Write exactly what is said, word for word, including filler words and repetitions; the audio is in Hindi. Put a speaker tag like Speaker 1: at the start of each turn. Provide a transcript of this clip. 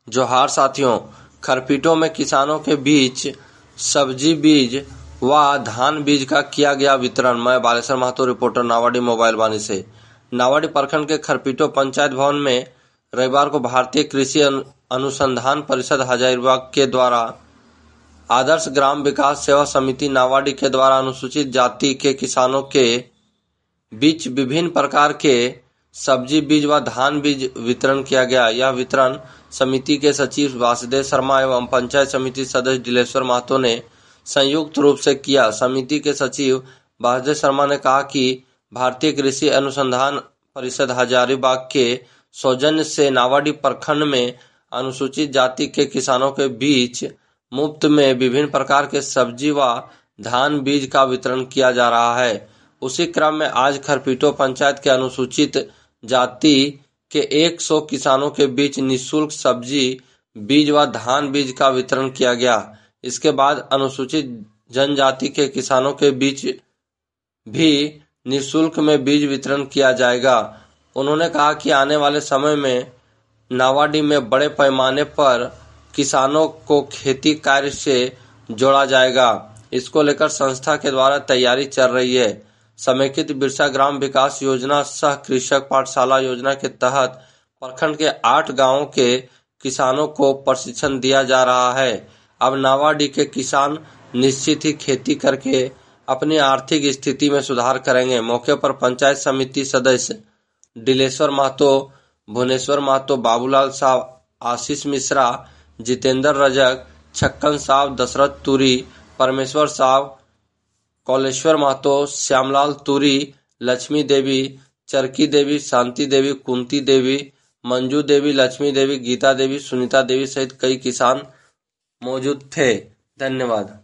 Speaker 1: जोहार साथियों, खरपीटों में किसानों के बीच सब्जी बीज व धान बीज का किया गया वितरण। मैं बालेश्वर महतो, रिपोर्टर नावाडी मोबाइल वाणी से। नावाडी प्रखंड के खरपीटो पंचायत भवन में रविवार को भारतीय कृषि अनुसंधान परिषद हजारीबाग के द्वारा आदर्श ग्राम विकास सेवा समिति नावाडी के द्वारा अनुसूचित जाति के किसानों के बीच विभिन्न प्रकार के सब्जी बीज व धान बीज वितरण किया गया। यह वितरण समिति के सचिव वासुदेव शर्मा एवं पंचायत समिति सदस्य दिलेश्वर महतो ने संयुक्त रूप से किया। समिति के सचिव वासुदेव शर्मा ने कहा कि भारतीय कृषि अनुसंधान परिषद हजारीबाग के सौजन्य से नावाडी प्रखंड में अनुसूचित जाति के किसानों के बीच मुफ्त में विभिन्न प्रकार के सब्जी व धान बीज का वितरण किया जा रहा है। उसी क्रम में आज खरपीटो पंचायत के अनुसूचित जाति के सौ किसानों के बीच निःशुल्क सब्जी बीज व धान बीज का वितरण किया गया। इसके बाद अनुसूचित जनजाति के किसानों के बीच भी निःशुल्क में बीज वितरण किया जाएगा। उन्होंने कहा कि आने वाले समय में नावाडी में बड़े पैमाने पर किसानों को खेती कार्य से जोड़ा जाएगा। इसको लेकर संस्था के द्वारा तैयारी चल रही है। समेकित बिरसा ग्राम विकास योजना सह कृषक पाठशाला योजना के तहत प्रखंड के आठ गांवों के किसानों को प्रशिक्षण दिया जा रहा है। अब नावाडी के किसान निश्चित ही खेती करके अपनी आर्थिक स्थिति में सुधार करेंगे। मौके पर पंचायत समिति सदस्य दिलेश्वर महतो, भुवनेश्वर महतो, बाबूलाल साहब, आशीष मिश्रा, जितेंद्र रजक, छक्कन साहब, दशरथ तुरी, परमेश्वर साहब, कौलेश्वर महतो, श्यामलाल तुरी, लक्ष्मी देवी, चरकी देवी, शांति देवी, कुंती देवी, मंजू देवी, लक्ष्मी देवी, गीता देवी, सुनीता देवी सहित कई किसान मौजूद थे। धन्यवाद।